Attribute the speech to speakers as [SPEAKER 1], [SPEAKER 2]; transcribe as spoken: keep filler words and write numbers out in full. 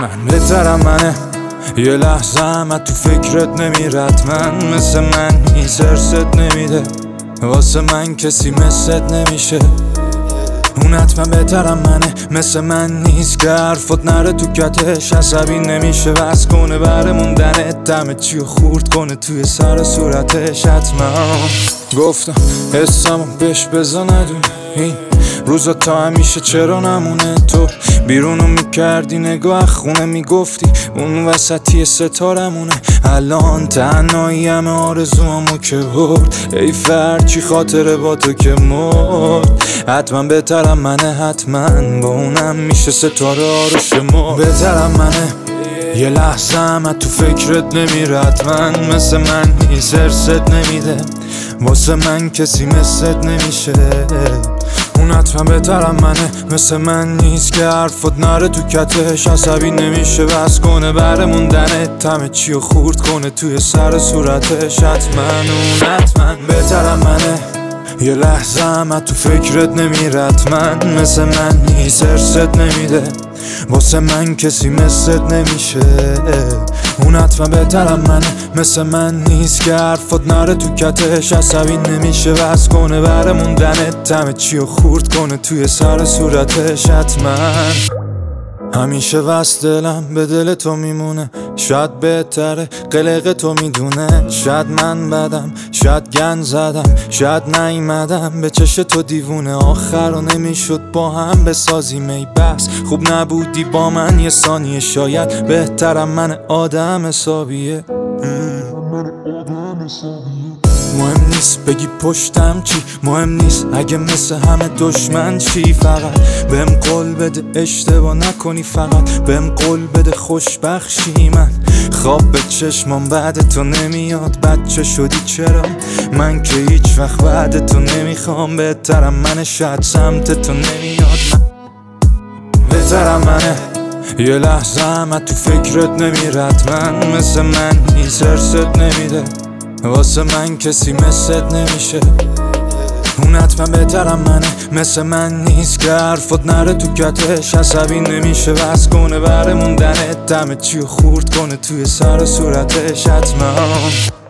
[SPEAKER 1] حتما بهترم منه. یه لحظه هم تو فکرت نمیرد من مثل من نیست، ارست نمیده واسه من کسی مثلت نمیشه. اون حتما بهترم منه، مثل من نیست که حرفات نره تو کتش، عصبی نمیشه وز کنه بره موندنت، دمه چی و خورد کنه توی سر صورتش. حتما گفتم حسمو بهش بزا ندونه، این روزا تا همیشه چرا نمونه. تو بیرونو میکردی نگاه خونه میگفتی اون وسطی ستارمونه، الان تنهایی همه آرزوامو که برد، ای فرچی خاطره با تو که مرد. حتما بهترم منه، حتما با اونم میشه ستاره ها رو شمرد. بهترم منه، یه لحظه هم تو فکرت نمیرد من مثل من نیست، ارست نمیده واسه من کسی مثلت نمیشه. اون حتما بهترم منه، مثل من نیست که حرفات نره تو کتش، عصبی نمیشه بس کنه بره موندنت، همه چی و خورد کنه توی سر صورتش. حتما اون حتما بهترم منه، یه لحظه هم تو فکرت نمیرد من مثل من نیست، ارست نمیده واسه من کسی مثلت نمیشه. اون حتما بهترم منه، مثل من نیست که حرفات نره تو کتش، عصبی نمیشه بس کنه بره موندنت، همه چی و خورد کنه توی سر صورتش. حتما همیشه وست دلم به دل تو میمونه، شاید بهتره قلق تو میدونه، شاید من بدم شاید گن زدم شاید نیومدم به چش تو دیوونه، آخر رو نمیشد با هم بسازیم ای بس خوب نبودی با من یه ثانیه، شاید بهترم من آدم حسابیه. مهم نیست بگی پشتم چی، مهم نیست اگه مثل همه دشمن چی، فقط بهم قول بده اشتباه نکنی، فقط بهم قول بده خوشبخشی. من خواب به چشمام بعد تو نمیاد، بچه شدی چرا من که هیچ وقت بعد تو نمیخوام. بهترم منه، شاید سمت تو نمیاد من. بهترم منه، یه لحظه هم تو فکرت نمیرد من مثل من نیست، ارست نمیده واسه من کسی مثلت نمیشه. اون حتما بهترم منه، مثل من نیست که حرفات نره تو کتش، عصبی نمیشه بس کنه بره موندنت، دمه چی و خورد کنه توی سر صورتش. حتما